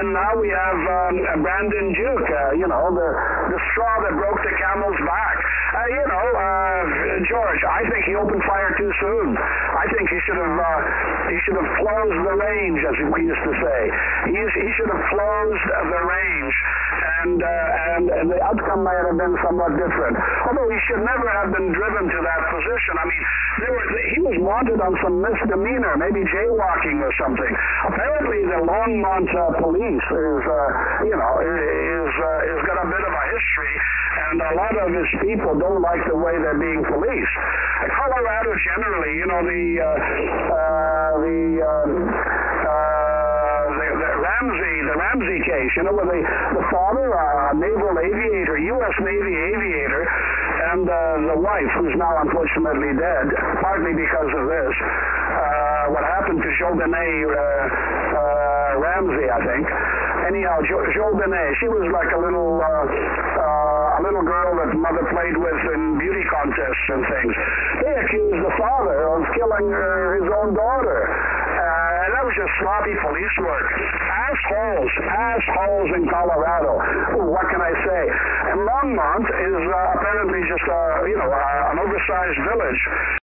And now we have Brandon Duke, the straw that broke the camel's back. George, I think he opened fire too soon. I think he should have closed the range, as we used to say. He should have closed the range, and the outcome might have been somewhat different. Although he should never have been driven to that position. I mean, he was wanted on some misdemeanor, maybe jaywalking or something. Apparently, the Longmont police is got a bit of a history, and a lot of his people don't like the way they're being policed. Colorado generally, the Ramsey case, where the father, a naval aviator, U.S. Navy aviator, and the wife, who's now unfortunately dead, partly because of this. What happened to JoBenet Ramsey, I think. Anyhow, JoBenet, she was like a little girl that mother played with in beauty contests and things. They accused the father of killing his own daughter. And that was just sloppy police work. Assholes in Colorado. What can I say? And Longmont is apparently just an oversized village.